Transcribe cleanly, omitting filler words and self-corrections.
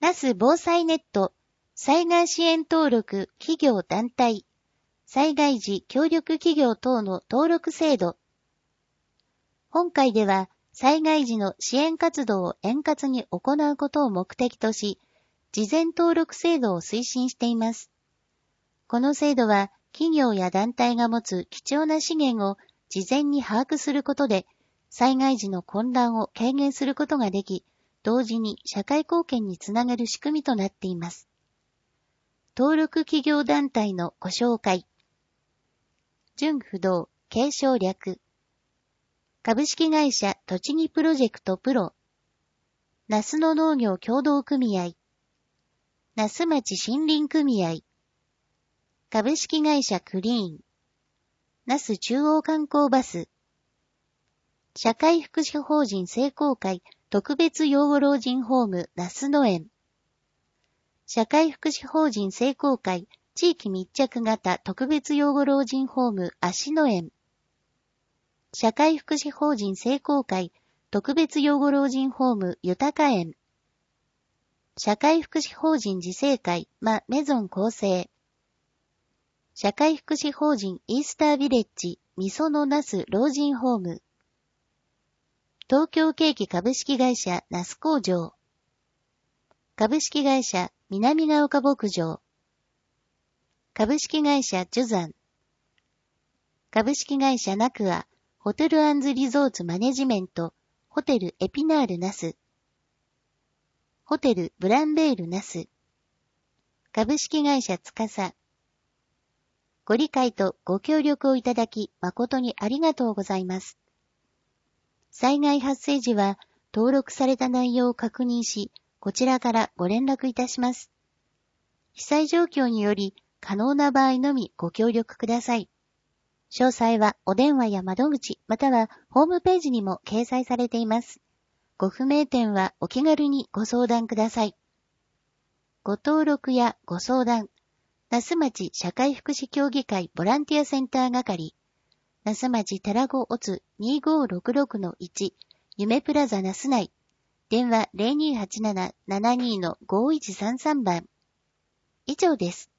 那須防災ネット、災害支援登録企業団体、災害時協力企業等の登録制度。本回では、災害時の支援活動を円滑に行うことを目的とし、事前登録制度を推進しています。この制度は、企業や団体が持つ貴重な資源を事前に把握することで、災害時の混乱を軽減することができ、同時に社会貢献につながる仕組みとなっています。登録企業団体のご紹介。純不動、継承略。株式会社栃木プロジェクトプロ。那須野農業協同組合。那須町森林組合。株式会社クリーン。那須中央観光バス。社会福祉法人聖光会特別養護老人ホーム那須野園。社会福祉法人聖光会地域密着型特別養護老人ホーム芦野園。社会福祉法人聖光会特別養護老人ホーム豊園。社会福祉法人自生会メゾン厚生。社会福祉法人イースタービレッジみその那須老人ホーム。東京ケーキ株式会社那須工場。株式会社南ヶ丘牧場。株式会社ジュザン。株式会社ナクアホテル&リゾーツマネジメントホテルエピナール那須。ホテルブランベール那須。株式会社つかさ。ご理解とご協力をいただき誠にありがとうございます。災害発生時は登録された内容を確認し、こちらからご連絡いたします。被災状況により可能な場合のみご協力ください。詳細はお電話や窓口またはホームページにも掲載されています。ご不明点はお気軽にご相談ください。ご登録やご相談、那須町社会福祉協議会ボランティアセンター係、那須町タラゴオツ 2566-1 夢プラザ那須内、電話 0287-72-5133 番。以上です。